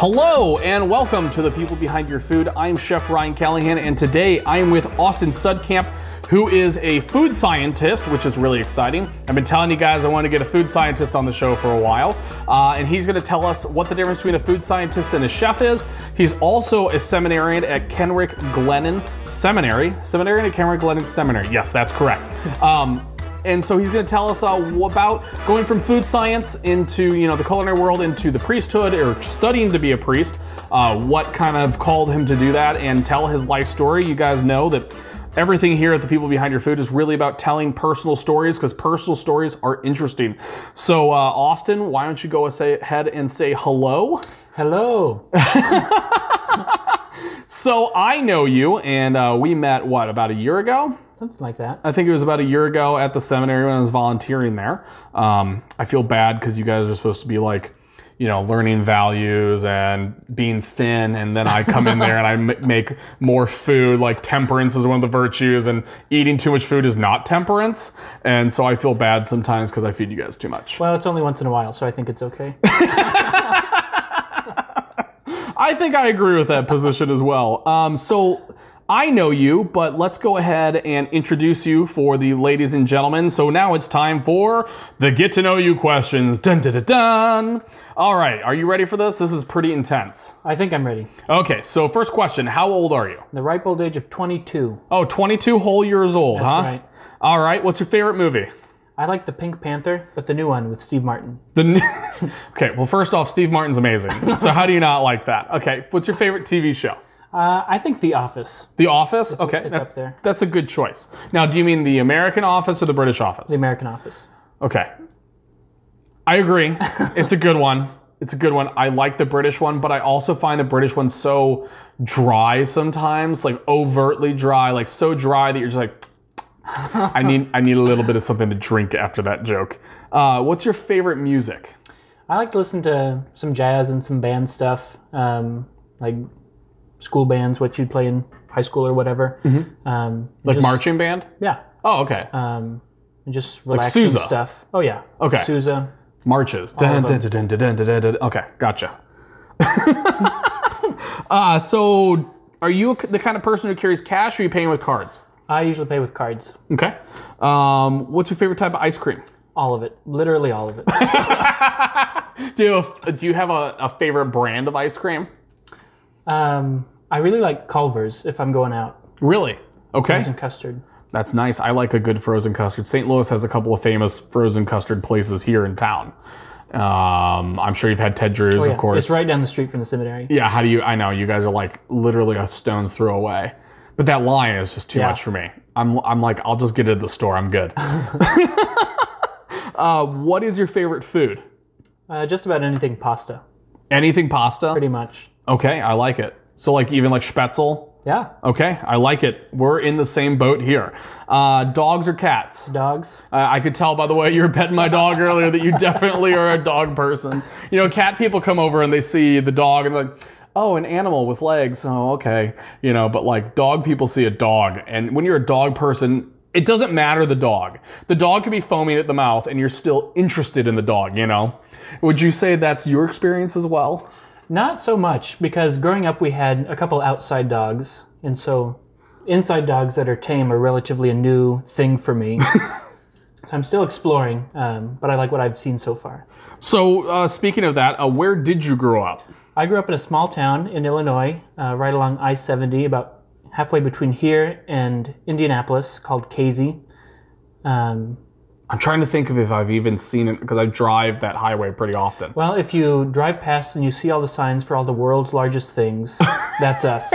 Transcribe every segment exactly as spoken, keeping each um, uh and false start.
Hello and welcome to the People Behind Your Food. I'm Chef Ryan Callahan, and today I am with Austin Sudkamp, who is a food scientist, which is really exciting. I've been telling you guys I want to get a food scientist on the show for a while, uh, and he's going to tell us what the difference between a food scientist and a chef is. He's also a seminarian at Kenrick Glennon Seminary. Seminarian at Kenrick Glennon Seminary. Yes, that's correct. Um, And so he's going to tell us uh, about going from food science into, you know, the culinary world into the priesthood, or studying to be a priest, uh, what kind of called him to do that, and tell his life story. You guys know that everything here at the People Behind Your Food is really about telling personal stories, because personal stories are interesting. So uh, Austin, why don't you go ahead and say hello? Hello. So I know you, and uh, we met, what, about a year ago? Something like that. I think it was about a year ago at the seminary when I was volunteering there. Um, I feel bad because you guys are supposed to be like, you know, learning values and being thin, and then I come in there and I m- make more food. Like temperance is one of the virtues, and eating too much food is not temperance. And so I feel bad sometimes because I feed you guys too much. Well, it's only once in a while, so I think it's okay. I think I agree with that position as well. Um, so I know you, but let's go ahead and introduce you for the ladies and gentlemen. So now it's time for the get to know you questions. Dun dun dun dun. All right, are you ready for this? This is pretty intense. I think I'm ready. Okay, so first question, how old are you? The ripe old age of twenty-two. Oh, twenty-two whole years old, That's huh? right. All right, what's your favorite movie? I like the Pink Panther, but the new one with Steve Martin. The new... Okay, well, first off, Steve Martin's amazing. So how do you not like that? Okay, what's your favorite T V show? Uh, I think The Office. The Office? Okay, it's that- up there. That's a good choice. Now, do you mean the American Office or the British Office? The American Office. Okay. I agree. It's a good one. It's a good one. I like the British one, but I also find the British one so dry sometimes, like overtly dry, like so dry that you're just like, I need I need a little bit of something to drink after that joke. Uh, what's your favorite music? I like to listen to some jazz and some band stuff, um, like school bands, what you'd play in high school or whatever. Mm-hmm. Um, Like just, marching band? Yeah. Oh, okay. Um, and just relaxing Sousa. stuff. Oh, yeah. Okay. Sousa. Marches. of Dun, them. dun, dun, dun, dun, dun, dun, dun. Okay, gotcha. uh, so, are you the kind of person who carries cash, or are you paying with cards? I usually pay with cards. Okay. Um, what's your favorite type of ice cream? All of it. Literally all of it. Do you have, a, do you have a, a favorite brand of ice cream? um, I really like Culver's if I'm going out. Really? Okay. Frozen custard. That's nice. I like a good frozen custard. Saint Louis has a couple of famous frozen custard places here in town. Um, I'm sure you've had Ted Drew's, Oh, yeah. of course. It's right down the street from the seminary. Yeah, how do you, I know, you guys are like literally a stone's throw away. But that line is just too Yeah. much for me. I'm, I'm like, I'll just get it at the store. I'm good. uh, what is your favorite food? Uh, just about anything pasta, Anything pasta? pretty much. Okay, I like it. So like even like Spätzle? Yeah. Okay, I like it. We're in the same boat here. Uh, dogs or cats? Dogs. Uh, I could tell by the way you were petting my dog earlier that you definitely are a dog person. You know, cat people come over and they see the dog and they're like, oh, an animal with legs. Oh, okay. You know, but like dog people see a dog. And when you're a dog person, it doesn't matter the dog. The dog could be foaming at the mouth and you're still interested in the dog, you know? Would you say that's your experience as well? Not so much, because growing up we had a couple outside dogs, and so inside dogs that are tame are relatively a new thing for me. So I'm still exploring, um, but I like what I've seen so far. So uh, speaking of that, uh, where did you grow up? I grew up in a small town in Illinois, uh, right along I seventy, about halfway between here and Indianapolis, called Casey. Um, I'm trying to think of if I've even seen it, because I drive that highway pretty often. well, if you drive past and you see all the signs for all the world's largest things, that's us.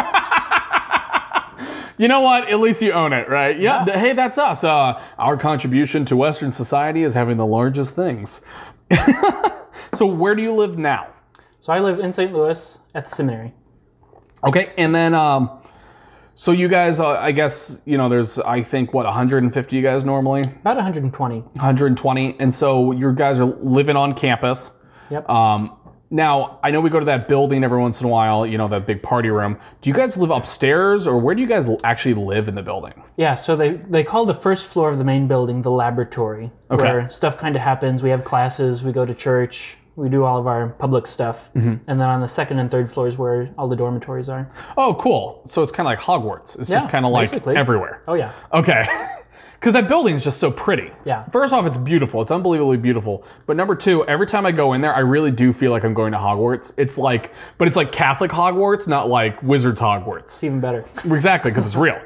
You know what? At least you own it, right? Yeah. Yeah. th- Hey, that's us. Uh, our contribution to Western society is having the largest things. So where do you live now? So I live in Saint Louis at the seminary. Okay, and then, um, so you guys, uh, I guess, you know, there's, I think, what, one hundred fifty you guys normally? About one hundred twenty. one hundred twenty, and so you guys are living on campus. Yep. Um, now, I know we go to that building every once in a while, you know, that big party room. Do you guys live upstairs, or where do you guys actually live in the building? Yeah, so they, they call the first floor of the main building the laboratory, Okay. where stuff kind of happens. We have classes, we go to church, We do all of our public stuff. Mm-hmm. And then on the second and third floors where all the dormitories are. Oh, cool. So it's kind of like Hogwarts. It's Yeah, just kind of like basically. everywhere. Oh, yeah. Okay. Because that building is just so pretty. Yeah. First off, it's beautiful. It's unbelievably beautiful. But number two, every time I go in there, I really do feel like I'm going to Hogwarts. It's like, but it's like Catholic Hogwarts, not like Wizards Hogwarts. It's even better. Exactly, because it's real.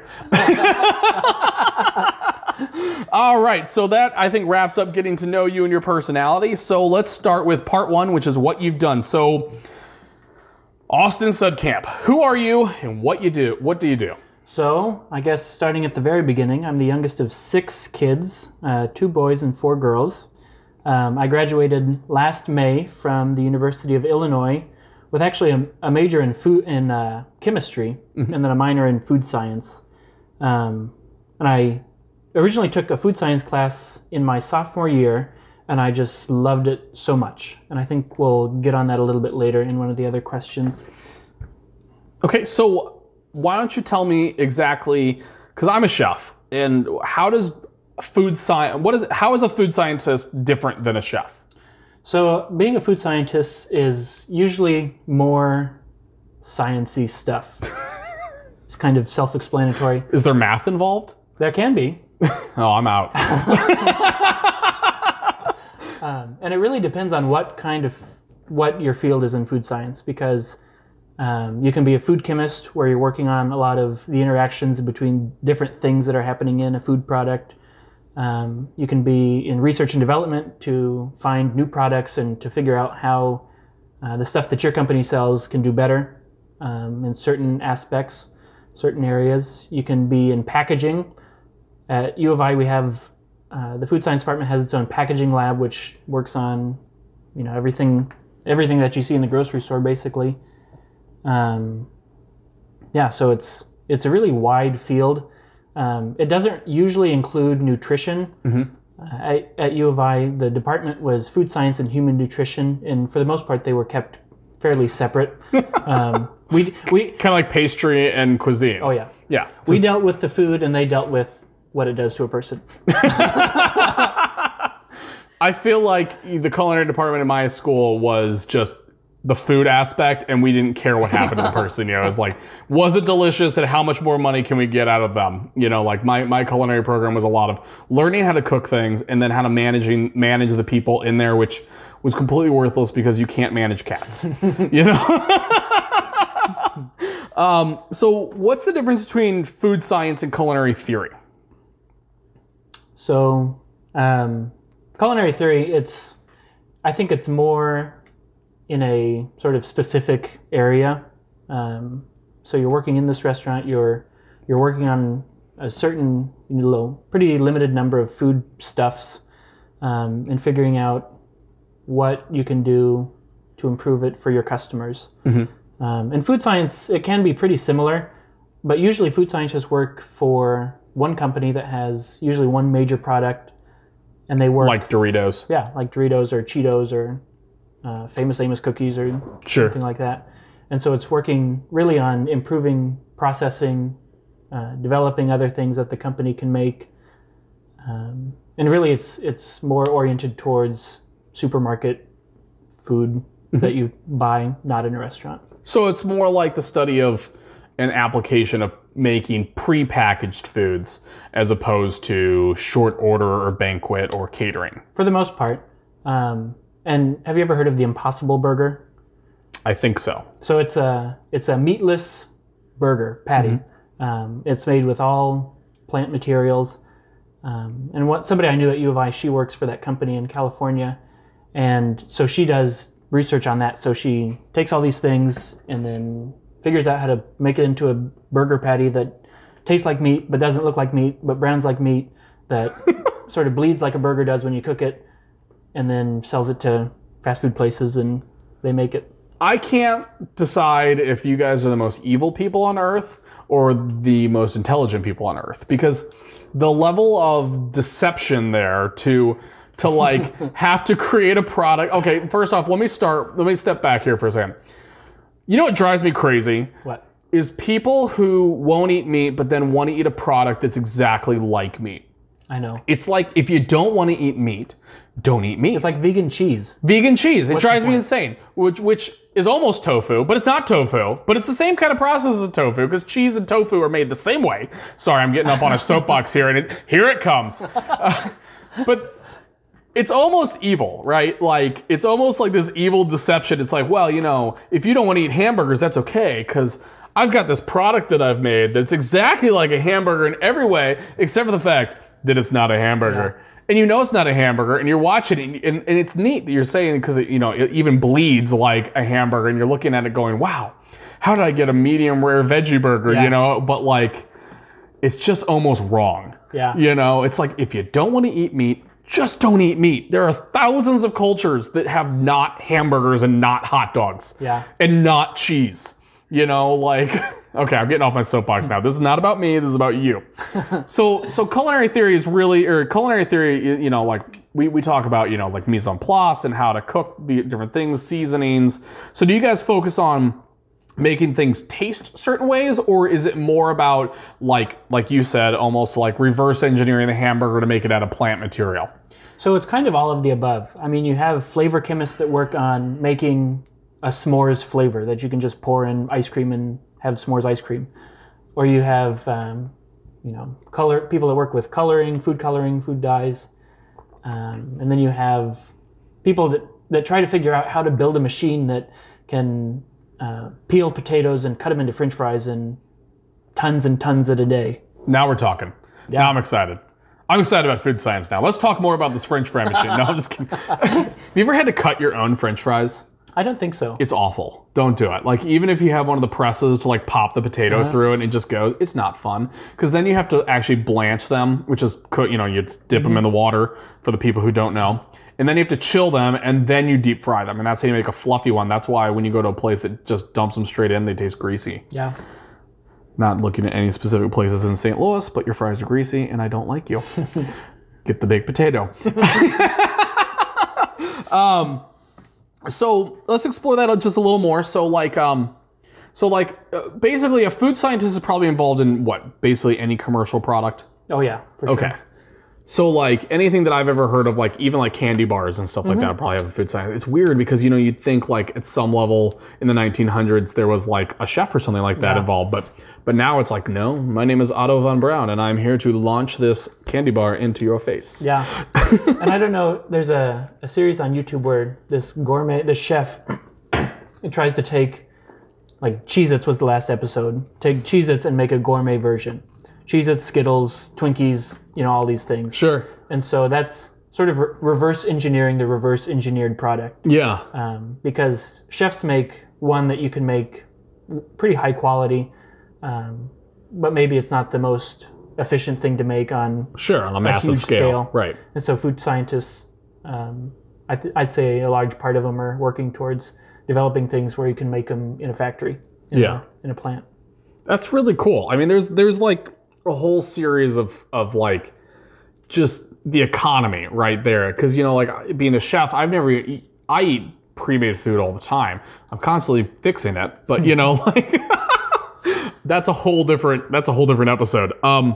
All right, so that I think wraps up getting to know you and your personality. So let's start with part one, which is what you've done. So, Austin Sudkamp, who are you and what you do? What do you do? So, I guess starting at the very beginning, I'm the youngest of six kids, uh, two boys and four girls. Um, I graduated last May from the University of Illinois with actually a, a major in food in uh, chemistry mm-hmm. and then a minor in food science. Um, and I originally took a food science class in my sophomore year, and I just loved it so much. And I think we'll get on that a little bit later in one of the other questions. Okay, so why don't you tell me exactly, because I'm a chef, and how does food science, what is, how is a food scientist different than a chef? So being a food scientist is usually more sciencey stuff. It's kind of self-explanatory. Is there math involved? There can be. Oh, I'm out. um, and it really depends on what kind of, what your field is in food science, because Um, you can be a food chemist where you're working on a lot of the interactions between different things that are happening in a food product. Um, you can be in research and development to find new products and to figure out how uh, the stuff that your company sells can do better um, in certain aspects, certain areas. You can be in packaging. At U of I, we have uh, the food science department has its own packaging lab, which works on, you know, everything, everything that you see in the grocery store, basically. Um, yeah, so it's it's a really wide field. Um, it doesn't usually include nutrition. Mm-hmm. Uh, at, at U of I, the department was food science and human nutrition, and for the most part, they were kept fairly separate. um, we we kind of like pastry and cuisine. Oh yeah, yeah. We dealt with the food, and they dealt with what it does to a person. I feel like the culinary department in my school was just the food aspect, and we didn't care what happened to the person. You know, it was like, was it delicious, and how much more money can we get out of them? You know, like my, my culinary program was a lot of learning how to cook things and then how to managing manage the people in there, which was completely worthless because you can't manage cats. You know. um, so, what's the difference between food science and culinary theory? So, um, culinary theory, it's, I think it's more in a sort of specific area. Um, so you're working in this restaurant, you're you're working on a certain, you know, pretty limited number of food stuffs, um, and figuring out what you can do to improve it for your customers. Mm-hmm. Um, in food science, it can be pretty similar, but usually food scientists work for one company that has usually one major product, and they work... Like Doritos. Yeah, like Doritos or Cheetos or uh, Famous Amos cookies or sure. something like that. And so it's working really on improving processing, uh, developing other things that the company can make. Um, and really it's it's more oriented towards supermarket food mm-hmm. that you buy, not in a restaurant. So it's more like the study of an application of making pre-packaged foods as opposed to short order or banquet or catering. For the most part. Um, and have you ever heard of the Impossible Burger? I think so. So it's a it's a meatless burger patty. Mm-hmm. Um, it's made with all plant materials. Um, and what somebody I knew at U of I, she works for that company in California, and so she does research on that. So she takes all these things and then figures out how to make it into a burger patty that tastes like meat but doesn't look like meat but browns like meat, that sort of bleeds like a burger does when you cook it, and then sells it to fast food places and they make it. I can't decide if you guys are the most evil people on earth or the most intelligent people on earth, because the level of deception there to to like have to create a product. Okay, first off, let me start, let me step back here for a second. You know what drives me crazy? What? Is people who won't eat meat but then want to eat a product that's exactly like meat. I know. It's like if you don't want to eat meat, don't eat meat. It's like vegan cheese. Vegan cheese. It What's the drives me point? insane. Which which is almost tofu, but it's not tofu. But it's the same kind of process as tofu because cheese and tofu are made the same way. Sorry, I'm getting up on a soapbox here, and it, here it comes. Uh, but it's almost evil, right? Like, it's almost like this evil deception. It's like, well, you know, if you don't want to eat hamburgers, that's okay, because I've got this product that I've made that's exactly like a hamburger in every way, except for the fact that it's not a hamburger. Yeah. And you know it's not a hamburger, and you're watching it, and, and it's neat that you're saying, because it, you know, it even bleeds like a hamburger, and you're looking at it going, wow, how did I get a medium rare veggie burger, yeah. you know? But like, it's just almost wrong. Yeah. You know, it's like, if you don't want to eat meat, just don't eat meat. There are thousands of cultures that have not hamburgers and not hot dogs. Yeah. And not cheese. You know, like, okay, I'm getting off my soapbox now. This is not about me, this is about you. so so culinary theory is really, or culinary theory, you know, like, we, we talk about, you know, like mise en place and how to cook the different things, seasonings. So do you guys focus on making things taste certain ways, or is it more about, like like you said, almost like reverse engineering the hamburger to make it out of plant material? So it's kind of all of the above. I mean, you have flavor chemists that work on making a s'mores flavor that you can just pour in ice cream and have s'mores ice cream. Or you have, um, you know, color people that work with coloring, food coloring, food dyes. Um, and then you have people that, that try to figure out how to build a machine that can uh, peel potatoes and cut them into French fries in tons and tons at a day. Now we're talking. Yeah. Now I'm excited. I'm excited about food science now. Let's talk more about this French fry machine. No, I'm just kidding. Have you ever had to cut your own French fries? I don't think so. It's awful. Don't do it. Like, even if you have one of the presses to like pop the potato uh-huh. through and it just goes, it's not fun. Because then you have to actually blanch them, which is, you know, you dip mm-hmm. them in the water for the people who don't know. And then you have to chill them and then you deep fry them. And that's how you make a fluffy one. That's why when you go to a place that just dumps them straight in, they taste greasy. Yeah. Not looking at any specific places in Saint Louis, but your fries are greasy and I don't like you. Get the baked potato. um... So let's explore that just a little more. So like, um, so like, uh, basically, a food scientist is probably involved in what? Basically any commercial product. Oh yeah, for sure. Okay. So like anything that I've ever heard of, like even like candy bars and stuff mm-hmm. like that, probably have a food scientist. It's weird because you know you'd think like at some level in the nineteen hundreds there was like a chef or something like that yeah. involved, but but now it's like no, my name is Otto von Braun and I'm here to launch this candy bar into your face. Yeah, and I don't know. There's a, a series on YouTube where this gourmet, this chef, it tries to take like Cheez-Its was the last episode. Take Cheez-Its and make a gourmet version. Cheez-Its, Skittles, Twinkies, you know, all these things. Sure. And so that's sort of re- reverse engineering the reverse engineered product. Yeah. Um, because chefs make one that you can make pretty high quality, um, but maybe it's not the most efficient thing to make on sure on a massive a huge scale. scale. Right. And so food scientists, um, I th- I'd say a large part of them are working towards developing things where you can make them in a factory, in yeah, a, in a plant. That's really cool. I mean, there's there's like a whole series of, of like just the economy right there. Because, you know, like being a chef, I've never, eat, I eat pre-made food all the time. I'm constantly fixing it, but you know, like that's a whole different, that's a whole different episode. Um,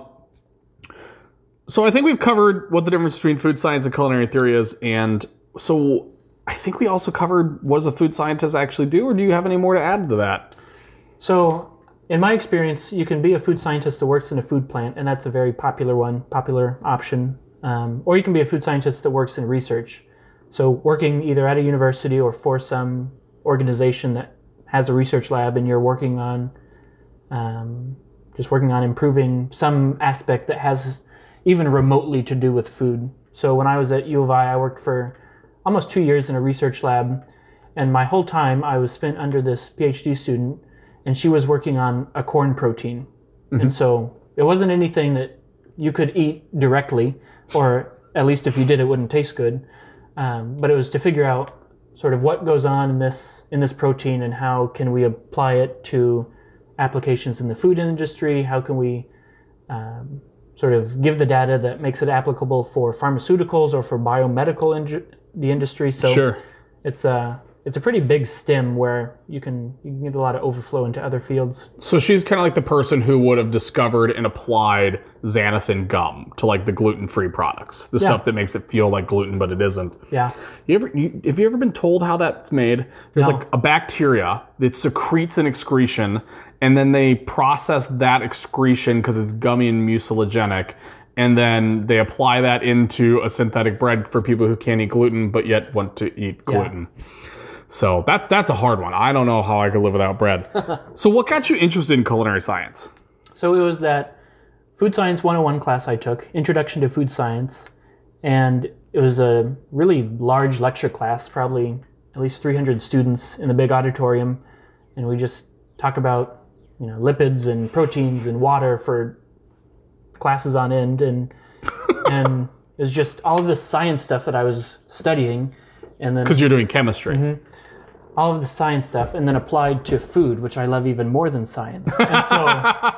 so I think we've covered what the difference between food science and culinary theory is. And so I think we also covered what does a food scientist actually do, or do you have any more to add to that? So in my experience, you can be a food scientist that works in a food plant, and that's a very popular one, popular option. Um, or you can be a food scientist that works in research. So working either at a university or for some organization that has a research lab, and you're working on um, just working on improving some aspect that has even remotely to do with food. So when I was at U of I, I worked for almost two years in a research lab, and my whole time I was spent under this PhD student, and she was working on a corn protein. Mm-hmm. And so it wasn't anything that you could eat directly, or at least if you did, it wouldn't taste good. Um, but it was to figure out sort of what goes on in this in this protein and how can we apply it to applications in the food industry. How can we um, sort of give the data that makes it applicable for pharmaceuticals or for biomedical in- the industry. So sure. it's a it's a pretty big stem where you can you can get a lot of overflow into other fields. So she's kind of like the person who would have discovered and applied xanthan gum to like the gluten-free products, the Yeah. stuff that makes it feel like gluten but it isn't. Yeah. You ever you, have you ever been told how that's made? There's No. like a bacteria that secretes an excretion, and then they process that excretion because it's gummy and mucilagenic. And then they apply that into a synthetic bread for people who can't eat gluten but yet want to eat gluten. Yeah. So that's that's a hard one. I don't know how I could live without bread. So what got you interested in culinary science? So it was that Food Science one oh one class I took, Introduction to Food Science, and it was a really large lecture class, probably at least three hundred students in the big auditorium, and we just talk about, you know, lipids and proteins and water for classes on end, and and it was just all of this science stuff that I was studying, and then because you're doing chemistry, mm-hmm, all of the science stuff, and then applied to food, which I love even more than science, and so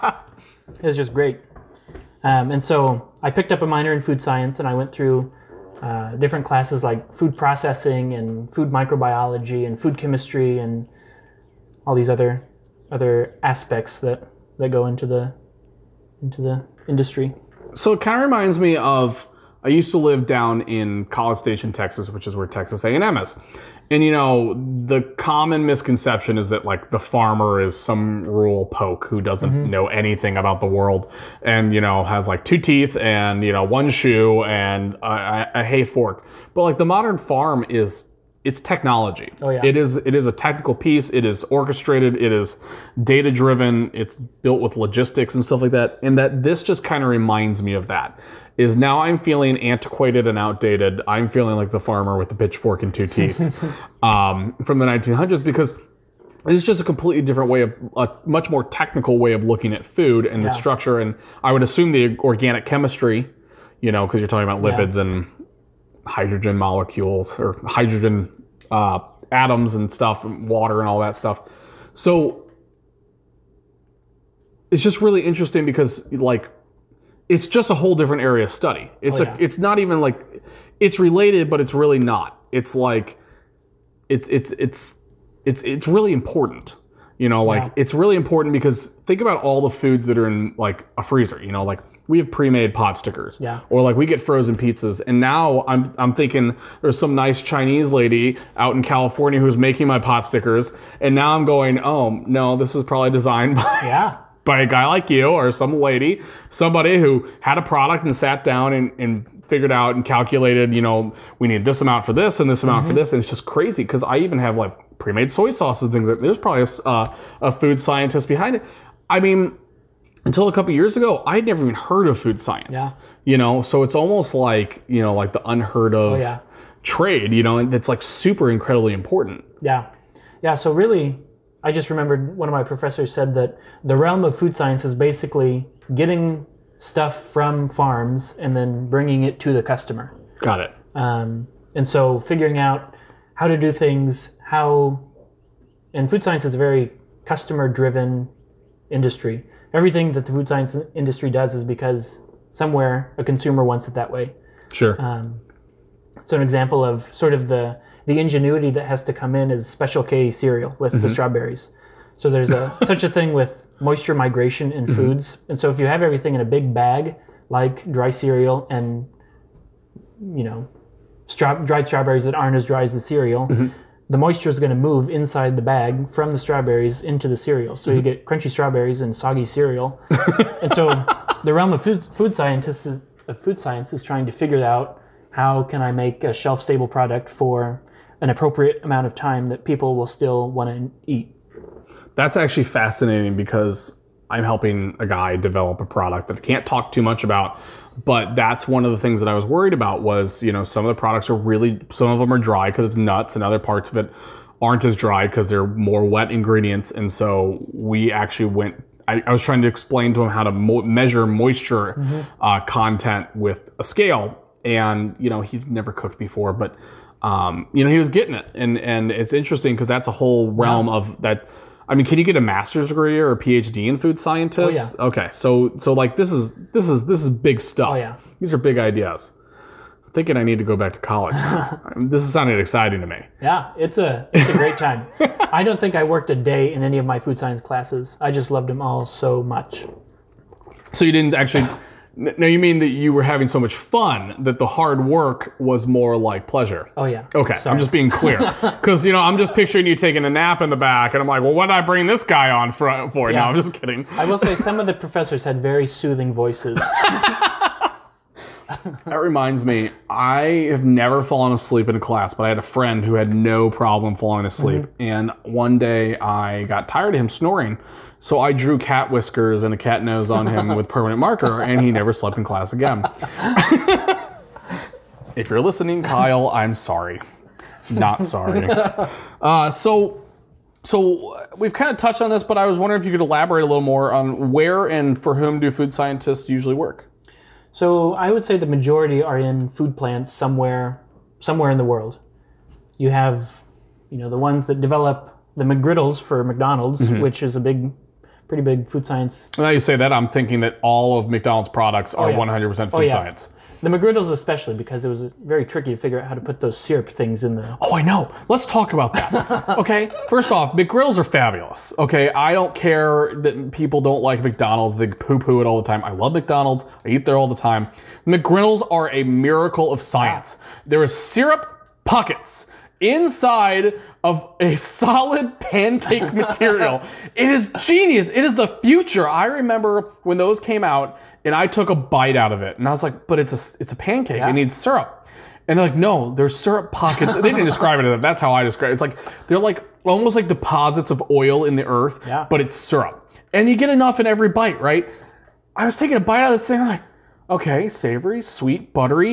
it was just great. Um, and so I picked up a minor in food science, and I went through uh, different classes like food processing and food microbiology and food chemistry and all these other other aspects that that go into the into the industry. So it kind of reminds me of, I used to live down in College Station, Texas, which is where Texas A and M is. And you know, the common misconception is that like the farmer is some rural poke who doesn't mm-hmm. know anything about the world, and you know, has like two teeth and you know one shoe and a, a hay fork. But like the modern farm is, it's technology. Oh, yeah. It is it is a technical piece. It is orchestrated. It is data driven. It's built with logistics and stuff like that. And that this just kind of reminds me of that. Is now I'm feeling antiquated and outdated. I'm feeling like the farmer with the pitchfork and two teeth um, from the nineteen hundreds, because it's just a completely different way of, a much more technical way of looking at food and yeah. the structure. And I would assume the organic chemistry, you know, because you're talking about lipids yeah. and hydrogen molecules or hydrogen uh, atoms and stuff, and water and all that stuff. So it's just really interesting because like it's just a whole different area of study. It's oh, a yeah. it's not even like it's related, but it's really not. It's like it's it's it's it's it's really important. You know, like yeah. it's really important because think about all the foods that are in like a freezer, you know, like we have pre-made pot stickers. Yeah. Or like we get frozen pizzas. And now I'm I'm thinking there's some nice Chinese lady out in California who's making my pot stickers. And now I'm going, oh no, this is probably designed by yeah. by a guy like you or some lady, somebody who had a product and sat down and, and figured out and calculated, you know, we need this amount for this and this amount mm-hmm. for this. And it's just crazy because I even have like pre-made soy sauces and things like that. There's probably a, uh, a food scientist behind it. I mean, until a couple years ago, I'd never even heard of food science. Yeah. You know, so it's almost like, you know, like the unheard of oh, yeah. trade, you know, and it's like super incredibly important. Yeah. Yeah. So really, I just remembered one of my professors said that the realm of food science is basically getting stuff from farms and then bringing it to the customer. Got it. Um, and so figuring out how to do things, how, and food science is a very customer-driven industry. Everything that the food science industry does is because somewhere a consumer wants it that way. Sure. Um, so an example of sort of the the ingenuity that has to come in is Special K cereal with mm-hmm. the strawberries. So there's a such a thing with moisture migration in mm-hmm. foods. And so if you have everything in a big bag, like dry cereal and, you know, stra- dried strawberries that aren't as dry as the cereal, mm-hmm. the moisture is going to move inside the bag from the strawberries into the cereal. So mm-hmm. you get crunchy strawberries and soggy cereal. And so the realm of food, food scientists is, of food science is trying to figure out how can I make a shelf-stable product for an appropriate amount of time that people will still want to eat. That's actually fascinating because I'm helping a guy develop a product that I can't talk too much about, but that's one of the things that I was worried about was, you know, some of the products are really, some of them are dry because it's nuts and other parts of it aren't as dry because they're more wet ingredients. And so we actually went, I, I was trying to explain to him how to mo- measure moisture mm-hmm. uh, content with a scale. And, you know, he's never cooked before, but, um, you know, he was getting it. And, and it's interesting because that's a whole realm wow. of that. I mean, can you get a master's degree or a PhD in food scientist? Oh, yeah. Okay, so so like this is this is this is big stuff. Oh, yeah. These are big ideas. I'm thinking I need to go back to college. This is sounding exciting to me. Yeah, it's a it's a great time. I don't think I worked a day in any of my food science classes. I just loved them all so much. So you didn't actually... No, you mean that you were having so much fun that the hard work was more like pleasure? Oh, yeah. Okay, Sorry. I'm just being clear. Because, you know, I'm just picturing you taking a nap in the back, and I'm like, well, what did I bring this guy on for? for? Yeah. No, I'm just kidding. I will say some of the professors had very soothing voices. That reminds me, I have never fallen asleep in a class, but I had a friend who had no problem falling asleep. Mm-hmm. And one day I got tired of him snoring, so I drew cat whiskers and a cat nose on him with permanent marker, and he never slept in class again. If you're listening, Kyle, I'm sorry. Not sorry. Uh, so, so we've kind of touched on this, but I was wondering if you could elaborate a little more on where and for whom do food scientists usually work? So I would say the majority are in food plants somewhere, somewhere in the world. You have, you know, the ones that develop the McGriddles for McDonald's, mm-hmm. which is a big, pretty big food science. Now you say that, I'm thinking that all of McDonald's products are oh, yeah. one hundred percent food oh, yeah. science. The McGriddles especially, because it was very tricky to figure out how to put those syrup things in there. Oh, I know. Let's talk about that. Okay, first off, McGriddles are fabulous. Okay, I don't care that people don't like McDonald's. They poo-poo it all the time. I love McDonald's. I eat there all the time. McGriddles are a miracle of science. There are syrup pockets inside of a solid pancake material. It is genius. It is the future. I remember when those came out, and I took a bite out of it, and I was like, but it's a, it's a pancake. Yeah. It needs syrup. And they're like, no, there's syrup pockets. They didn't describe it as that. That's how I describe it. It's like, they're like almost like deposits of oil in the earth, yeah. but it's syrup. And you get enough in every bite, right? I was taking a bite out of this thing, I'm like, okay, savory, sweet, buttery,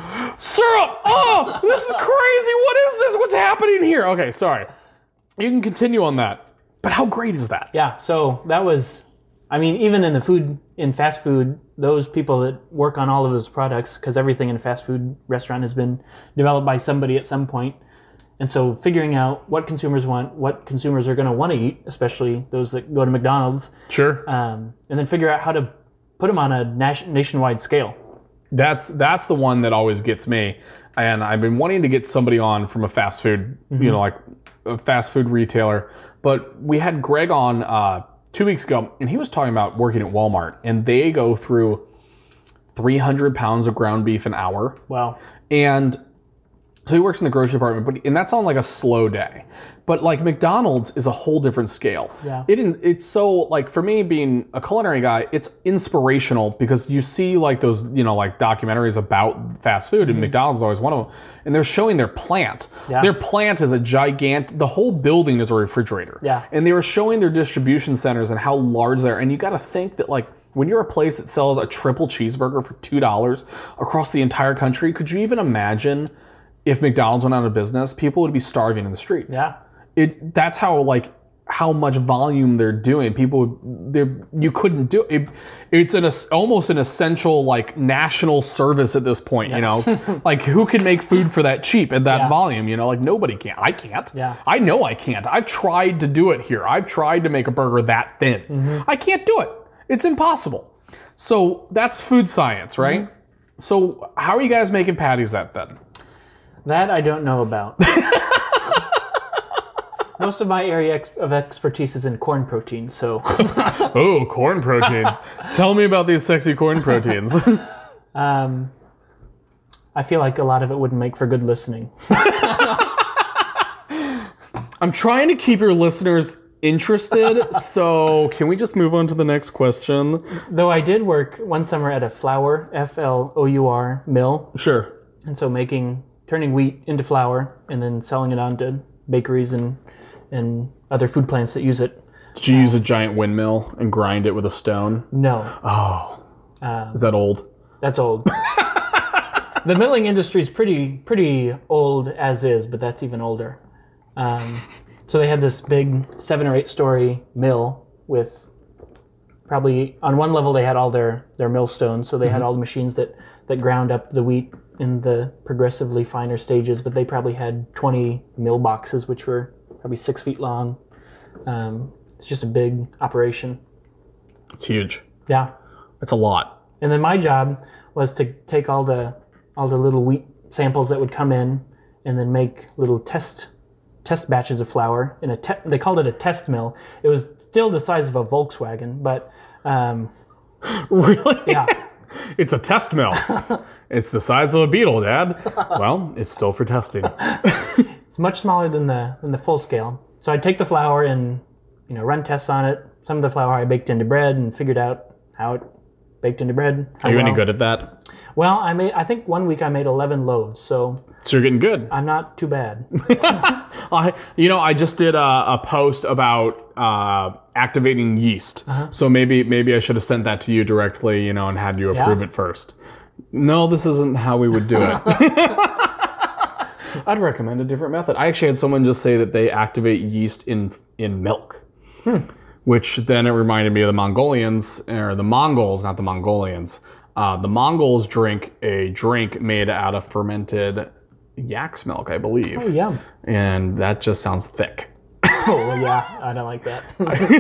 syrup! Oh, this is crazy. What is this? What's happening here? Okay, sorry. You can continue on that. But how great is that? Yeah, so that was... I mean, even in the food, in fast food, those people that work on all of those products, because everything in a fast food restaurant has been developed by somebody at some point. And so figuring out what consumers want, what consumers are going to want to eat, especially those that go to McDonald's. Sure. Um, and then figure out how to put them on a nation, nationwide scale. That's that's the one that always gets me. And I've been wanting to get somebody on from a fast food, mm-hmm. you know, like a fast food retailer. But we had Greg on uh, two weeks ago, and he was talking about working at Walmart, and they go through three hundred pounds of ground beef an hour. Wow. And so he works in the grocery department, but and that's on like a slow day. But like McDonald's is a whole different scale. Yeah. It it's so like for me being a culinary guy, it's inspirational because you see like those, you know, like documentaries about fast food, and mm-hmm. McDonald's is always one of them. And they're showing their plant. Yeah. Their plant is a gigantic, the whole building is a refrigerator. Yeah. And they were showing their distribution centers and how large they are. And you got to think that like when you're a place that sells a triple cheeseburger for two dollars across the entire country, could you even imagine if McDonald's went out of business? People would be starving in the streets. Yeah. It that's how like how much volume they're doing. People they you couldn't do it. It's an almost an essential like national service at this point, yeah. you know. Like who can make food for that cheap at that yeah. volume, you know? Like nobody can. I can't. Yeah. I know I can't. I've tried to do it here. I've tried to make a burger that thin. Mm-hmm. I can't do it. It's impossible. So that's food science, right? Mm-hmm. So how are you guys making patties that thin? That I don't know about. Most of my area ex- of expertise is in corn proteins, so... Oh, corn proteins. Tell me about these sexy corn proteins. um, I feel like a lot of it wouldn't make for good listening. I'm trying to keep your listeners interested, so can we just move on to the next question? Though I did work one summer at a flour, F L O U R, mill. Sure. And so making, turning wheat into flour and then selling it on to bakeries and and other food plants that use it. Did you uh, use a giant windmill and grind it with a stone? No. Oh. Um, Is that old? That's old. The milling industry is pretty pretty old as is, but that's even older. Um, so they had this big seven or eight story mill with probably, on one level they had all their, their millstones, so they mm-hmm. had all the machines that, that ground up the wheat in the progressively finer stages, but they probably had twenty mill boxes, which were probably six feet long. Um, it's just a big operation. It's huge. Yeah. It's a lot. And then my job was to take all the all the little wheat samples that would come in, and then make little test test batches of flour in a. Te- they called it a test mill. It was still the size of a Volkswagen, but um, really, yeah, it's a test mill. It's the size of a Beetle, Dad. Well, it's still for testing. It's much smaller than the than the full scale. So I'd take the flour and you know run tests on it. Some of the flour I baked into bread and figured out how it baked into bread. Are you well. any good at that? Well, I made. I think one week I made eleven loaves, so So you're getting good. I'm not too bad. I, you know, I just did a, a post about uh, activating yeast. Uh-huh. So maybe maybe I should have sent that to you directly, you know, and had you approve Yeah. it first. No, this isn't how we would do it. I'd recommend a different method. I actually had someone just say that they activate yeast in in milk. Hmm. Which then it reminded me of the Mongolians, or the Mongols, not the Mongolians. Uh, the Mongols drink a drink made out of fermented yak's milk, I believe. Oh, yum. And that just sounds thick. Oh, well, yeah, I don't like that.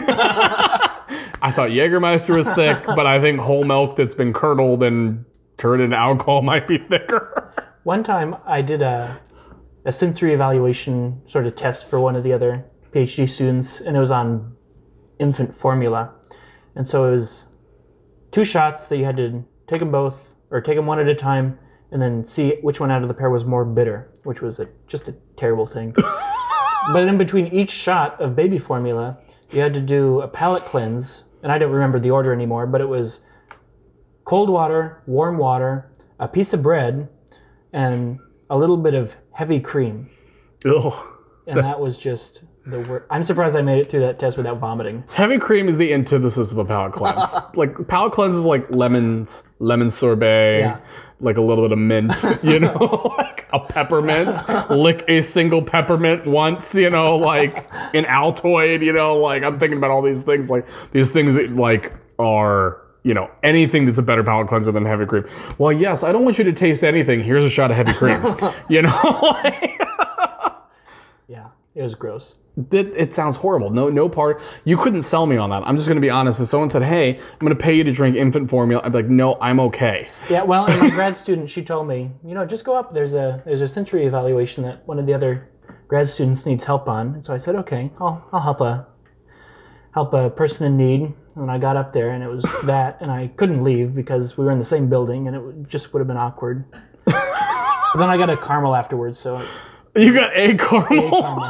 I thought Jägermeister was thick, but I think whole milk that's been curdled and turned into alcohol might be thicker. One time I did a, a sensory evaluation sort of test for one of the other PhD students, and it was on infant formula. And so it was two shots that you had to take them both, or take them one at a time, and then see which one out of the pair was more bitter, which was a, just a terrible thing. But in between each shot of baby formula, you had to do a palate cleanse, and I don't remember the order anymore, but it was cold water, warm water, a piece of bread, and a little bit of heavy cream. Ugh. And that was just the worst. I'm surprised I made it through that test without vomiting. Heavy cream is the antithesis of a palate cleanse. Like, palate cleanse is like lemons, lemon sorbet, Yeah. like a little bit of mint, you know, like a peppermint. Lick a single peppermint once, you know, like an Altoid, you know, like I'm thinking about all these things, like these things that like are, you know, anything that's a better palate cleanser than heavy cream. Well, yes, I don't want you to taste anything. Here's a shot of heavy cream, you know? Like, Yeah, it was gross. It, it sounds horrible. No, no part. You couldn't sell me on that. I'm just going to be honest. If someone said, "Hey, I'm going to pay you to drink infant formula," I'd be like, "No, I'm okay." Yeah, well, and my grad student, she told me, you know, just go up. There's a there's a sensory evaluation that one of the other grad students needs help on. And so I said, okay, I'll I'll help a help a person in need. And I got up there, and it was that, and I couldn't leave because we were in the same building, and it would, just would have been awkward. But then I got a caramel afterwards, so You got egg caramel. egg caramel.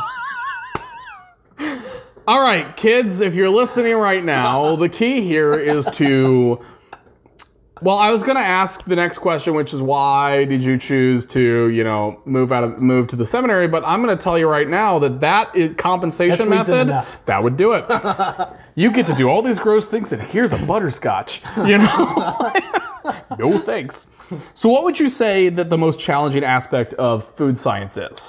All right, kids, if you're listening right now, the key here is to. Well, I was going to ask the next question, which is why did you choose to, you know, move out of move to the seminary? But I'm going to tell you right now that that is compensation That's reason method. enough. That would do it. You get to do all these gross things, and here's a butterscotch. You know, no thanks. So, what would you say that the most challenging aspect of food science is?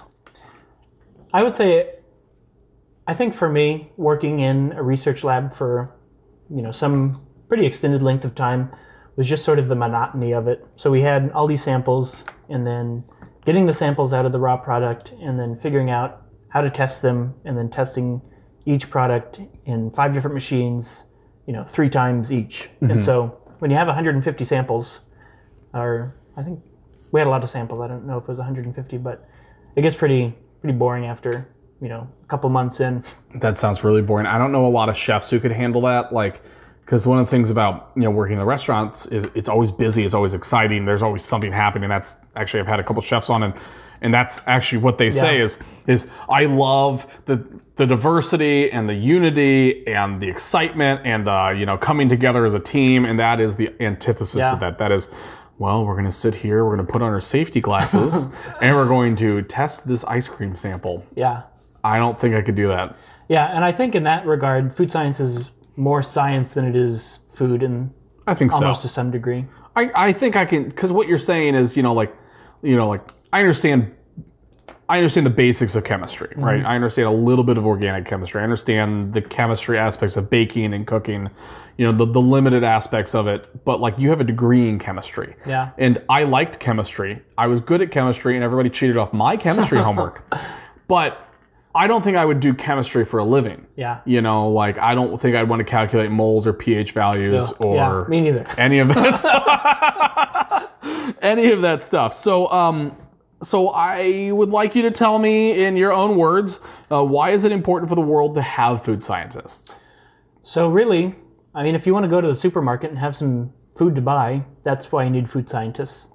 I would say, I think for me, working in a research lab for, you know, some pretty extended length of time was just sort of the monotony of it. So we had all these samples, and then getting the samples out of the raw product, and then figuring out how to test them, and then testing each product in five different machines, you know, three times each. Mm-hmm. And so when you have one hundred fifty samples, or I think we had a lot of samples, I don't know if it was one hundred fifty, but it gets pretty pretty boring after, you know, a couple months in. That sounds really boring. I don't know a lot of chefs who could handle that. Like, because one of the things about, you know, working in the restaurants is it's always busy, it's always exciting, there's always something happening. That's actually, I've had a couple chefs on, and and that's actually what they say Yeah. is is I love the the diversity and the unity and the excitement and the, you know, coming together as a team, and that is the antithesis Yeah. of that. That is, well, we're going to sit here, we're going to put on our safety glasses, and we're going to test this ice cream sample. Yeah. I don't think I could do that. Yeah, and I think in that regard, food science is more science than it is food, and I think so. almost to some degree. I, I think I can, because what you're saying is, you know, like, you know, like, I understand, I understand the basics of chemistry, right? Mm-hmm. I understand a little bit of organic chemistry. I understand the chemistry aspects of baking and cooking, you know, the, the limited aspects of it. But, like, you have a degree in chemistry. Yeah. And I liked chemistry. I was good at chemistry, and everybody cheated off my chemistry homework. But I don't think I would do chemistry for a living. Yeah. You know, like, I don't think I'd want to calculate moles or pH values No. or Yeah, me neither. any of that stuff. any of that stuff. So, um, so I would like you to tell me in your own words, uh, why is it important for the world to have food scientists? So really, I mean, if you want to go to the supermarket and have some food to buy, that's why you need food scientists.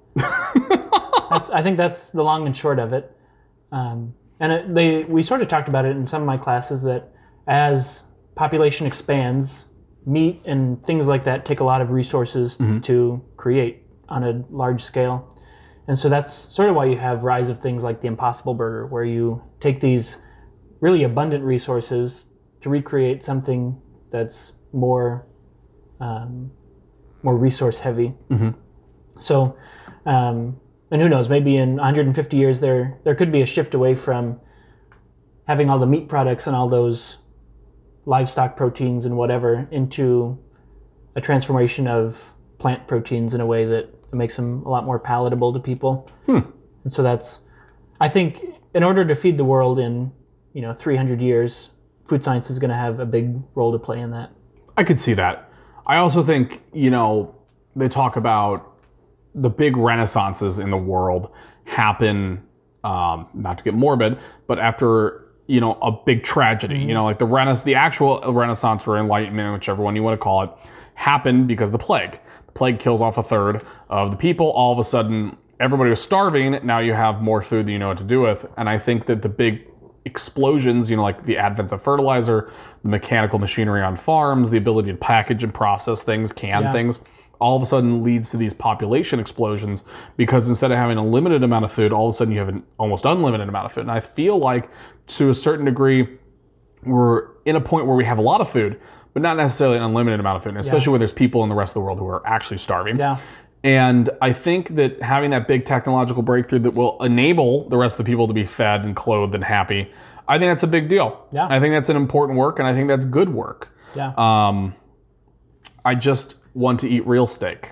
I, I think that's the long and short of it. Um, and it, they, we sort of talked about it in some of my classes that as population expands, meat and things like that take a lot of resources mm-hmm. to create on a large scale. And so that's sort of why you have rise of things like the Impossible Burger, where you take these really abundant resources to recreate something that's more um, more resource heavy. Mm-hmm. So, um, and who knows, maybe in one hundred fifty years there there could be a shift away from having all the meat products and all those livestock proteins and whatever into a transformation of plant proteins in a way that makes them a lot more palatable to people. Hmm. And so that's, I think, in order to feed the world in, you know, three hundred years, food science is going to have a big role to play in that. I could see that. I also think, you know, they talk about the big renaissances in the world happen, um, not to get morbid, but after, you know, a big tragedy. Mm-hmm. You know, like the Renaissance, the actual Renaissance or Enlightenment, whichever one you want to call it, happened because of the plague. The plague kills off a third of the people. All of a sudden, everybody was starving. Now you have more food than you know what to do with. And I think that the big explosions, you know, like the advent of fertilizer, the mechanical machinery on farms, the ability to package and process things, can yeah. things, all of a sudden leads to these population explosions, because instead of having a limited amount of food, all of a sudden you have an almost unlimited amount of food. And I feel like to a certain degree, we're in a point where we have a lot of food, but not necessarily an unlimited amount of food, especially yeah. when there's people in the rest of the world who are actually starving. Yeah. And I think that having that big technological breakthrough that will enable the rest of the people to be fed and clothed and happy, I think that's a big deal. Yeah. I think that's an important work, and I think that's good work. Yeah. Um, I just want to eat real steak.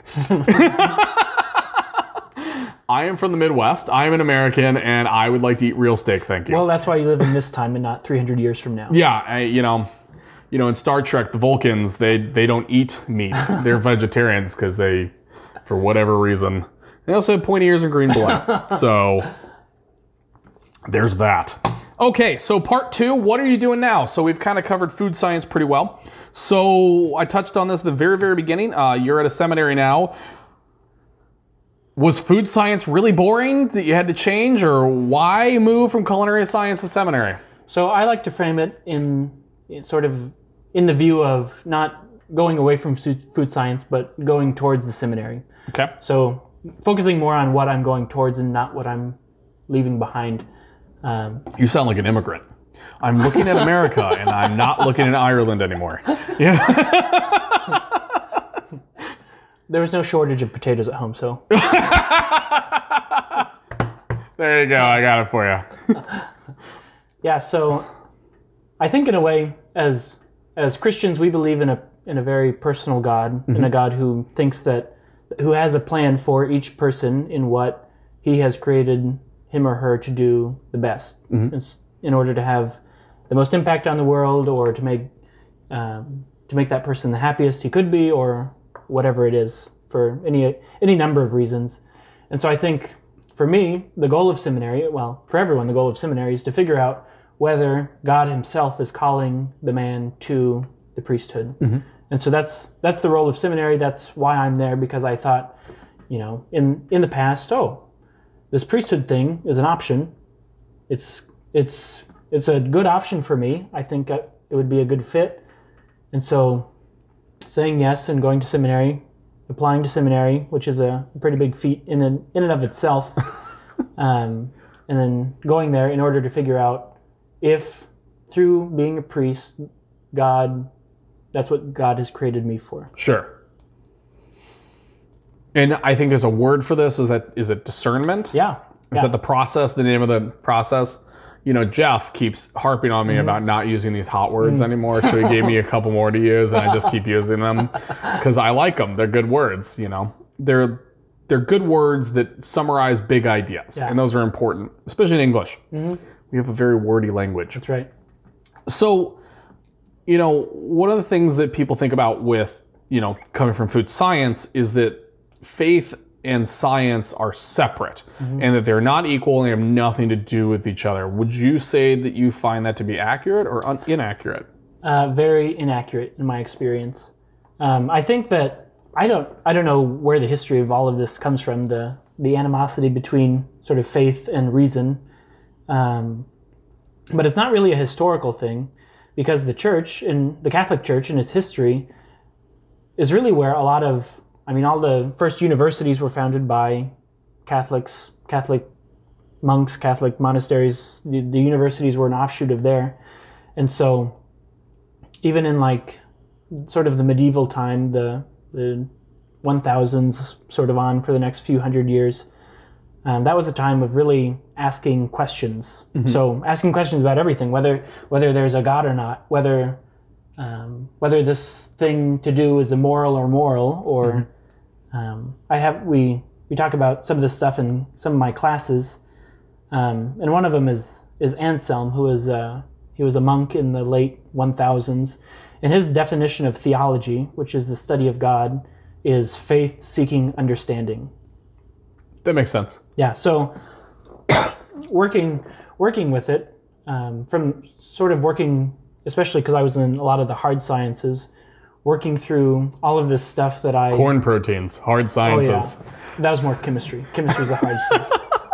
I am from the Midwest. I am an American, and I would like to eat real steak, thank you. Well, that's why you live in this time and not three hundred years from now. Yeah, I, you know, you know, in Star Trek, the Vulcans, they, they don't eat meat. They're vegetarians because they, for whatever reason, they also have pointy ears and green blood. So there's that. Okay, so part two, what are you doing now? So we've kind of covered food science pretty well. So I touched on this at the very, very beginning. Uh, you're at a seminary now. Was food science really boring that you had to change, or why move from culinary science to seminary? So I like to frame it in, in sort of in the view of not going away from food science, but going towards the seminary. Okay. So focusing more on what I'm going towards and not what I'm leaving behind. Um, you sound like an immigrant. I'm looking at America and I'm not looking at Ireland anymore. Yeah. There was no shortage of potatoes at home, so. There you go. I got it for you. Yeah, so I think in a way, as as Christians, we believe in a in a very personal God, mm-hmm. in a God who thinks that, who has a plan for each person in what he has created him or her to do the best, mm-hmm. in order to have the most impact on the world, or to make um, to make that person the happiest he could be, or whatever it is, for any any number of reasons. And so I think for me, the goal of seminary, well, for everyone, the goal of seminary is to figure out whether God himself is calling the man to the priesthood. Mm-hmm. And so that's that's the role of seminary. That's why I'm there, because I thought, you know, in in the past, oh, this priesthood thing is an option. It's it's it's a good option for me. I think it would be a good fit. And so saying yes and going to seminary, applying to seminary, which is a pretty big feat in and, in and of itself, um, and then going there in order to figure out if through being a priest, God, that's what God has created me for. Sure. And I think there's a word for this. Is that, is it discernment? Yeah. Is yeah. that the process, the name of the process? You know, Jeff keeps harping on me mm-hmm. about not using these hot words mm-hmm. anymore, so he gave me a couple more to use, and I just keep using them because I like them. They're good words, you know. They're they're good words that summarize big ideas, yeah. and those are important, especially in English. Mm-hmm. We have a very wordy language. That's right. So, you know, one of the things that people think about with, you know, coming from food science is that faith and science are separate, mm-hmm. and that they're not equal and have nothing to do with each other. Would you say that you find that to be accurate or un- inaccurate? Uh, very inaccurate in my experience. Um, I think that I don't I don't know where the history of all of this comes from, the the animosity between sort of faith and reason. Um, but it's not really a historical thing, because the church, in the Catholic Church in its history, is really where a lot of, I mean, all the first universities were founded by Catholics, Catholic monks, Catholic monasteries. The, the universities were an offshoot of there. And so even in like sort of the medieval time, the, the one thousands sort of on for the next few hundred years, Um, that was a time of really asking questions. Mm-hmm. So asking questions about everything, whether whether there's a God or not, whether um, whether this thing to do is immoral or moral, or mm-hmm. um, I have we we talk about some of this stuff in some of my classes, um, and one of them is is Anselm, who is uh, he was a monk in the late one thousands, and his definition of theology, which is the study of God, is faith seeking understanding. That makes sense. Yeah, so working working with it, um, from sort of working, especially because I was in a lot of the hard sciences, working through all of this stuff that I... Corn proteins, hard sciences. Oh, yeah. That was more chemistry. Chemistry is the hard stuff.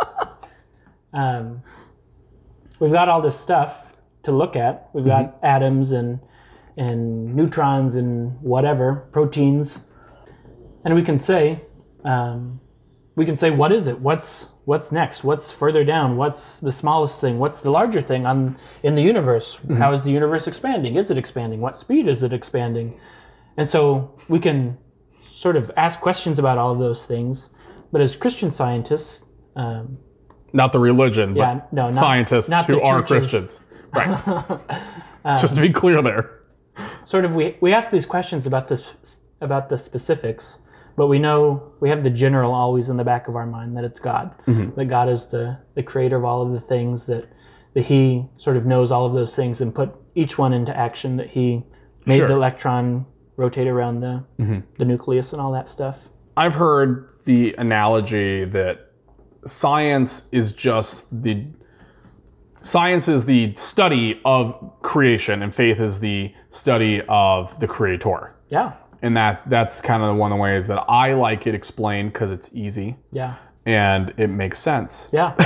Um, we've got all this stuff to look at. We've got mm-hmm. atoms and and neutrons and whatever, proteins. And we can say... Um, We can say, what is it? What's what's next? What's further down? What's the smallest thing? What's the larger thing on in the universe? Mm-hmm. How is the universe expanding? Is it expanding? What speed is it expanding? And so we can sort of ask questions about all of those things. But as Christian scientists... Um, not the religion, yeah, but no, not, scientists not who are churches. Christians. Right. um, Just to be clear there. Sort of, we, we ask these questions about the, about the specifics. But we know, we have the general always in the back of our mind, that it's God. Mm-hmm. That God is the, the creator of all of the things, that, that he sort of knows all of those things and put each one into action, that he made sure. the electron rotate around the, mm-hmm. the nucleus and all that stuff. I've heard the analogy that science is just the... Science is the study of creation, and faith is the study of the creator. Yeah. And that, that's kind of one of the ways that I like it explained, because it's easy. Yeah. And it makes sense. Yeah.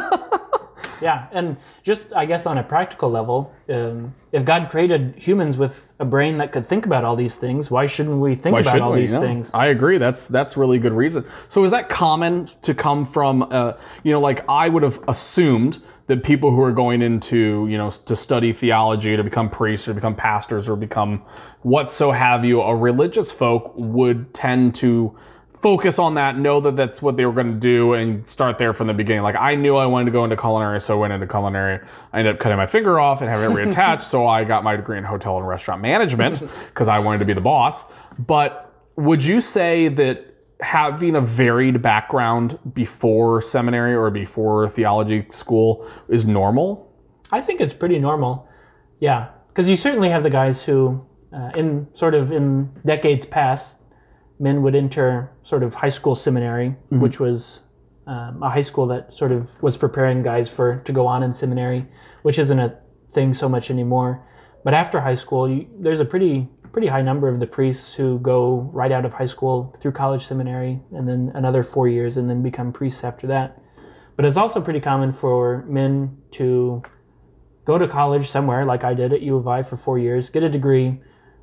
Yeah. And just, I guess, on a practical level, um, if God created humans with a brain that could think about all these things, why shouldn't we think why about all we? these no. things? I agree. That's that's really good reason. So is that common to come from, uh, you know, like I would have assumed that people who are going into, you know, to study theology, to become priests or become pastors or become whatso have you, a religious folk would tend to focus on that, know that that's what they were going to do, and start there from the beginning. Like, I knew I wanted to go into culinary, so I went into culinary. I ended up cutting my finger off and having it reattached, so I got my degree in hotel and restaurant management because I wanted to be the boss. But would you say that having a varied background before seminary or before theology school is normal? I think it's pretty normal. Yeah, because you certainly have the guys who, uh, in sort of in decades past, men would enter sort of high school seminary, mm-hmm. which was um, a high school that sort of was preparing guys for to go on in seminary, which isn't a thing so much anymore. But after high school, you, there's a pretty pretty high number of the priests who go right out of high school through college seminary and then another four years and then become priests after that. But it's also pretty common for men to go to college somewhere, like I did at U of I for four years, get a degree,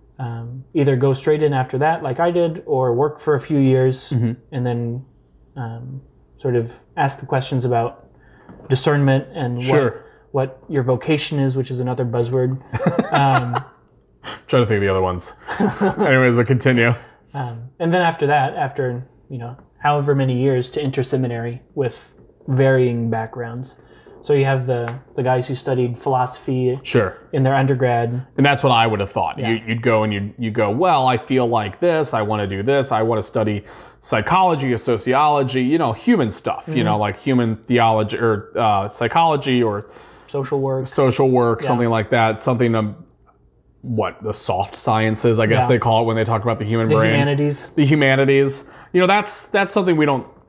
um, either go straight in after that, like I did, or work for a few years, mm-hmm. and then um, sort of ask the questions about discernment and sure. what, what your vocation is, which is another buzzword. Um, Trying to think of the other ones. Anyways, but continue. Um, and then after that, after, you know, however many years, to enter seminary with varying backgrounds. So you have the, the guys who studied philosophy sure. in their undergrad. And that's what I would have thought. Yeah. You, you'd go and you'd, you go, well, I feel like this. I want to do this. I want to study psychology or sociology, you know, human stuff, mm-hmm. you know, like human theology or uh, psychology or social work, social work, yeah. something like that. Something to, what, the soft sciences, I guess yeah. they call it when they talk about the human the brain. humanities. The humanities. You know, that's that's something we don't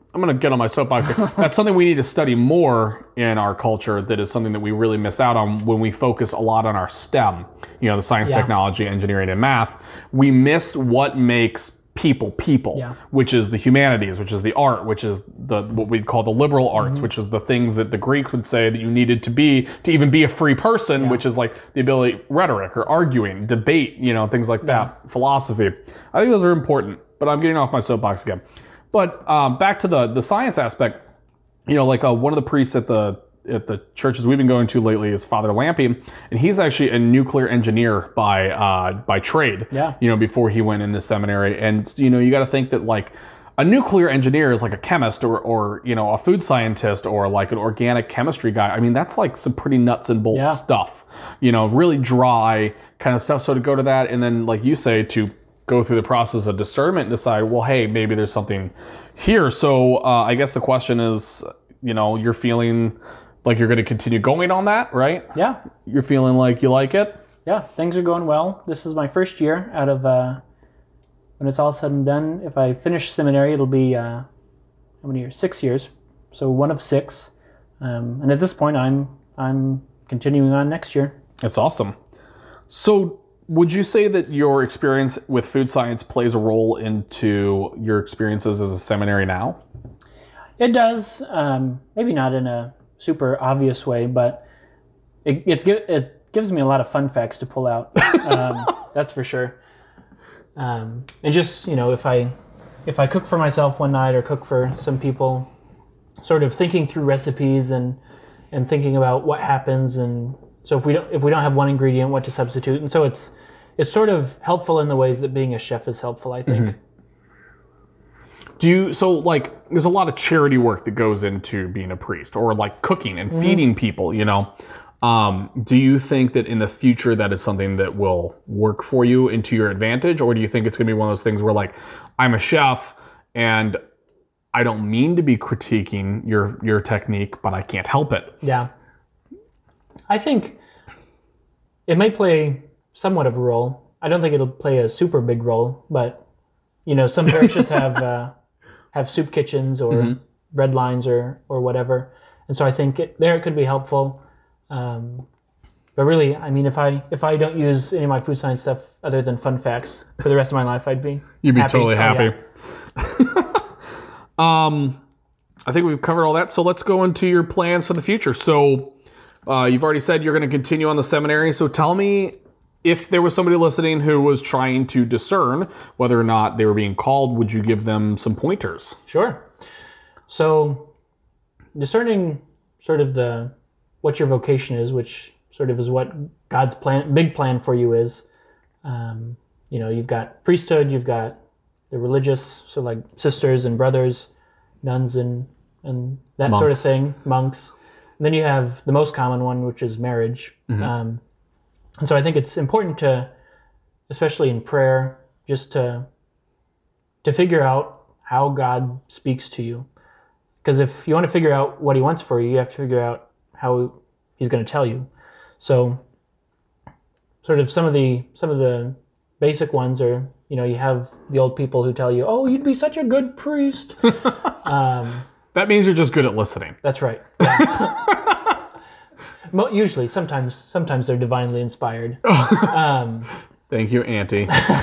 I'm going to get on my soapbox here. That's something we need to study more in our culture. That is something that we really miss out on when we focus a lot on our STEM, you know, the science, Yeah. technology, engineering, and math. We miss what makes people people, Yeah. which is the humanities, which is the art, which is the what we'd call the liberal arts, Mm-hmm. which is the things that the Greeks would say that you needed to be to even be a free person, Yeah. which is like the ability, rhetoric or arguing, debate, you know, things like that, philosophy. I think those are important, but I'm getting off my soapbox again. But um, back to the the science aspect, you know, like uh, one of the priests at the at the churches we've been going to lately is Father Lampe, and he's actually a nuclear engineer by uh, by trade. Yeah. You know, before he went into seminary, and you know, you got to think that like a nuclear engineer is like a chemist or or you know a food scientist or like an organic chemistry guy. I mean, that's like some pretty nuts and bolts Yeah. stuff. You know, really dry kind of stuff. So to go to that, and then like you say, to go through the process of discernment and decide, well, hey, maybe there's something here. So uh, I guess the question is, you know, you're feeling like you're going to continue going on that, right? Yeah. You're feeling like you like it? Yeah, things are going well. This is my first year out of, uh, when it's all said and done, if I finish seminary, it'll be, uh, how many years? Six years. So one of six. Um, and at this point, I'm I'm continuing on next year. That's awesome. So would you say that your experience with food science plays a role into your experiences as a seminary now? It does. Um, maybe not in a super obvious way, but it, it's, gi- it gives me a lot of fun facts to pull out. Um, that's for sure. Um, and just, you know, if I if I cook for myself one night or cook for some people, sort of thinking through recipes and and thinking about what happens, and so if we don't if we don't have one ingredient, what to substitute. And so it's it's sort of helpful in the ways that being a chef is helpful, I think. Do you, so like, there's a lot of charity work that goes into being a priest, or like cooking and feeding people, you know? Um, do you think that in the future that is something that will work for you into your advantage? Or do you think it's gonna be one of those things where like, I'm a chef and I don't mean to be critiquing your, your technique, but I can't help it? Yeah. I think it may play somewhat of a role. I don't think it'll play a super big role, but you know, some parishes have uh, have soup kitchens or Mm-hmm. bread lines or or whatever, and so I think it, there it could be helpful. Um, but really, I mean, if I if I don't use any of my food science stuff other than fun facts for the rest of my life, I'd be You'd be happy. totally Oh, happy. yeah. um, I think we've covered all that. So let's go into your plans for the future. So uh, you've already said you're going to continue on the seminary. So tell me, if there was somebody listening who was trying to discern whether or not they were being called, would you give them some pointers? Sure. So discerning sort of the what your vocation is, which sort of is what God's plan, big plan for you is. Um, you know, you've got priesthood, you've got the religious, so like sisters and brothers, nuns and and that sort of Monks. thing, monks. And then you have the most common one, which is marriage. Um, and so I think it's important to, especially in prayer, just to to figure out how God speaks to you. Because if you want to figure out what he wants for you, you have to figure out how he's going to tell you. So sort of some of the some of the basic ones are, you know, you have the old people who tell you, oh, you'd be such a good priest. um, That means you're just good at listening. that's right. Yeah. Mo- Usually, sometimes sometimes they're divinely inspired. um, Thank you, Auntie.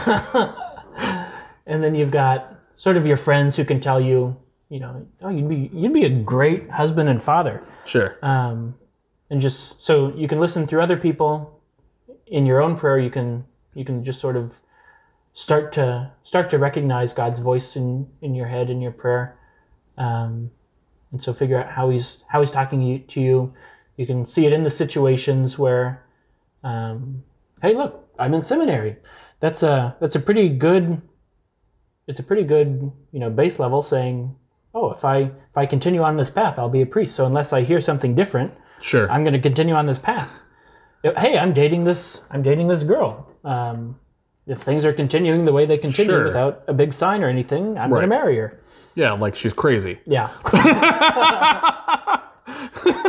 And then you've got sort of your friends who can tell you, you know, oh, you'd be you'd be a great husband and father. Sure. Um, and just so you can listen through other people in your own prayer, you can you can just sort of start to start to recognize God's voice in, in your head in your prayer, um, and so figure out how he's how he's talking you, to you. You can see it in the situations where, um, hey, look, I'm in seminary. That's a that's a pretty good. It's a pretty good, you know, base level saying, oh, if I if I continue on this path, I'll be a priest. So unless I hear something different, Sure. I'm going to continue on this path. Hey, I'm dating this. I'm dating this girl. Um, if things are continuing the way they continue Sure. without a big sign or anything, I'm Right. going to marry her. Yeah, like she's crazy. Yeah.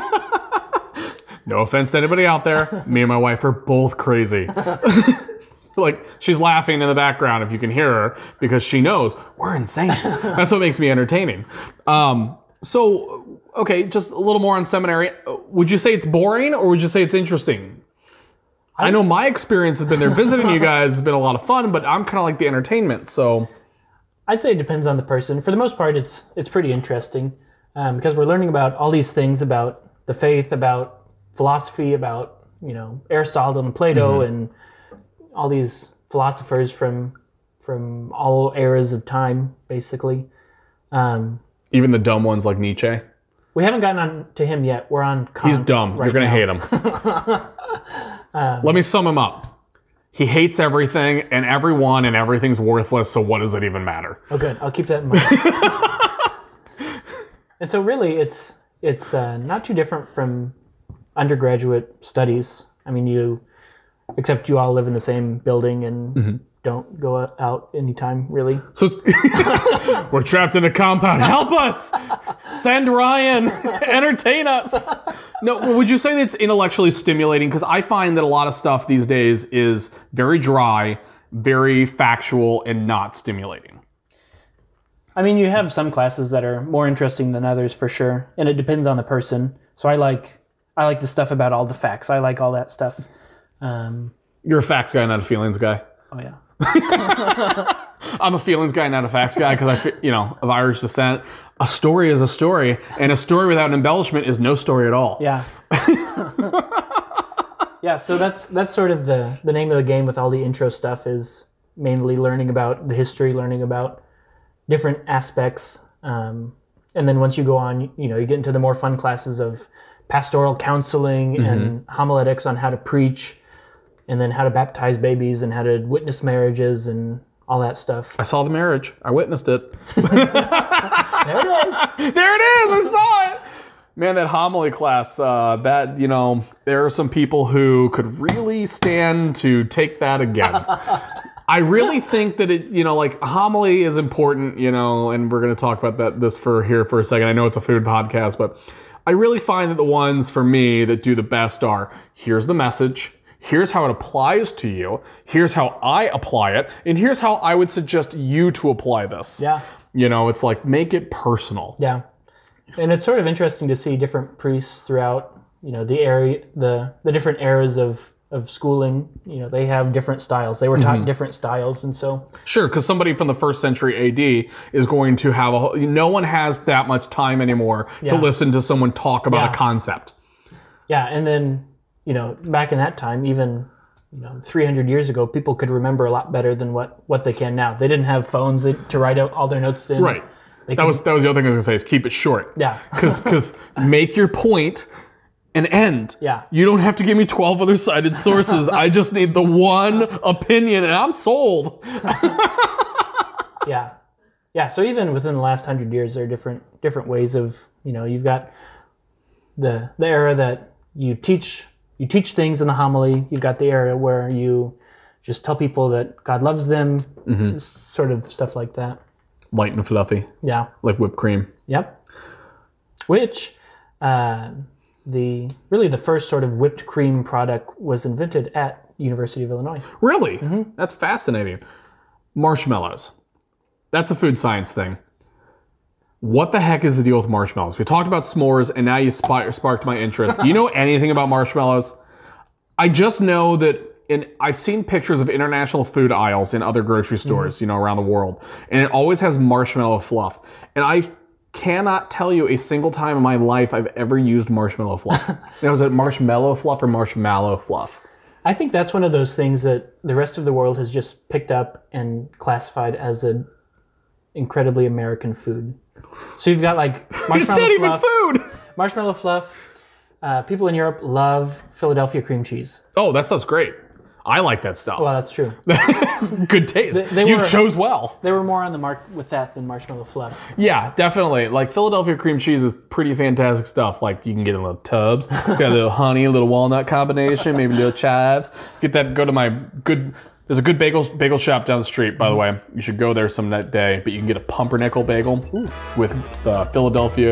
No offense to anybody out there. Me and my wife are both crazy. Like, she's laughing in the background if you can hear her, because she knows we're insane. That's what makes me entertaining. Um, so, okay, just a little more on seminary. Would you say it's boring, or would you say it's interesting? I know my experience has been there visiting you guys has been a lot of fun, but I'm kind of like the entertainment, so. I'd say it depends on the person. For the most part, it's it's pretty interesting um, because we're learning about all these things about the faith, about philosophy, about, you know, Aristotle and Plato, mm-hmm. and all these philosophers from from all eras of time, basically. Um, Even the dumb ones like Nietzsche? We haven't gotten on to him yet. We're on Kant. He's dumb. Right You're going to hate him. um, Let me sum him up. He hates everything and everyone, and everything's worthless, so what does it even matter? Oh, good. I'll keep that in mind. And so really, it's it's uh, not too different from undergraduate studies. I mean, you, except you all live in the same building and mm-hmm. don't go out anytime, really. So it's, we're trapped in a compound. Help us! Send Ryan! Entertain us! No, would you say that it's intellectually stimulating? Because I find that a lot of stuff these days is very dry, very factual, and not stimulating. I mean, you have some classes that are more interesting than others, for sure, and it depends on the person. So I like I like the stuff about all the facts. I like all that stuff. Um, You're a facts guy, not a feelings guy. Oh yeah. I'm a feelings guy, not a facts guy, because I, you know, of Irish descent. A story is a story, and a story without an embellishment is no story at all. Yeah. Yeah. So that's that's sort of the the name of the game with all the intro stuff, is mainly learning about the history, learning about different aspects, um, and then once you go on, you know, you get into the more fun classes of pastoral counseling mm-hmm. and homiletics on how to preach, and then how to baptize babies and how to witness marriages and all that stuff. I saw the marriage. I witnessed it. There it is. There it is. I saw it. Man, that homily class, uh, that, you know, there are some people who could really stand to take that again. I really think that it, you know, like, homily is important, you know, and we're going to talk about that this for here for a second. I know it's a food podcast, but I really find that the ones for me that do the best are, here's the message, here's how it applies to you, here's how I apply it, and here's how I would suggest you to apply this. Yeah. You know, it's like, make it personal. Yeah. And it's sort of interesting to see different priests throughout, you know, the area, the, the different eras of, of schooling. You know, they have different styles. They were taught mm-hmm. different styles, and so... Sure, because somebody from the first century A D is going to have a... No one has that much time anymore yeah. to listen to someone talk about yeah. a concept. Yeah, and then, you know, back in that time, even... You know, three hundred years ago, people could remember a lot better than what, what they can now. They didn't have phones to write out all their notes in. Right. They that could, was that was the other thing I was going to say, is keep it short. Yeah. Because make your point and end. Yeah. You don't have to give me twelve other cited sources. I just need the one opinion, and I'm sold. Yeah. Yeah, so even within the last hundred years, there are different different ways of, you know, you've got the the era that you teach... You teach things in the homily. You've got the area where you just tell people that God loves them, mm-hmm. sort of stuff like that. Light and fluffy. Yeah. Like whipped cream. Yep. Which, uh, the really the first sort of whipped cream product was invented at University of Illinois. Really? Mm-hmm. That's fascinating. Marshmallows. That's a food science thing. What the heck is the deal with marshmallows? We talked about s'mores, and now you sp- sparked my interest. Do you know anything about marshmallows? I just know that in, I've seen pictures of international food aisles in other grocery stores, mm-hmm. you know, around the world, and it always has marshmallow fluff. And I cannot tell you a single time in my life I've ever used marshmallow fluff. Now, was it marshmallow fluff or marshmallow fluff? I think that's one of those things that the rest of the world has just picked up and classified as an incredibly American food. So you've got like marshmallow it's not fluff, even food. Marshmallow fluff. Uh, people in Europe love Philadelphia cream cheese. Oh, that stuff's great. I like that stuff. Well, that's true. Good taste. They, they You've were, chose well. They were more on the mark with that than marshmallow fluff. Yeah, definitely. Like, Philadelphia cream cheese is pretty fantastic stuff. Like, you can get in little tubs. It's got a little honey, a little walnut combination, maybe little chives. Get that. Go to my good. There's a good bagel bagel shop down the street, by the way. You should go there some day, but you can get a pumpernickel bagel Ooh. with the Philadelphia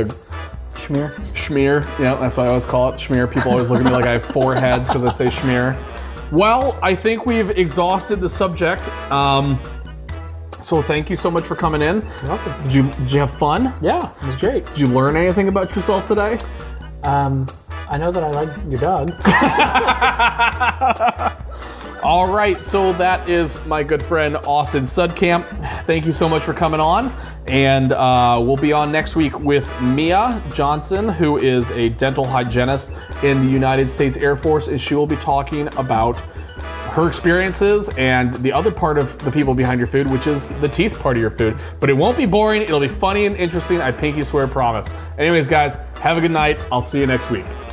schmear. Schmear, yeah, that's what I always call it, schmear. People always look at me like I have four heads because I say schmear. Well, I think we've exhausted the subject. Um, so thank you so much for coming in. You're welcome. Did you did you have fun? Yeah, it was great. Did you learn anything about yourself today? Um, I know that I like your dog. All right, so that is my good friend Austin Sudkamp. Thank you so much for coming on. And uh, we'll be on next week with Mia Johnson, who is a dental hygienist in the United States Air Force, and she will be talking about her experiences and the other part of the people behind your food, which is the teeth part of your food. But it won't be boring. It'll be funny and interesting. I pinky swear promise. Anyways, guys, have a good night. I'll see you next week.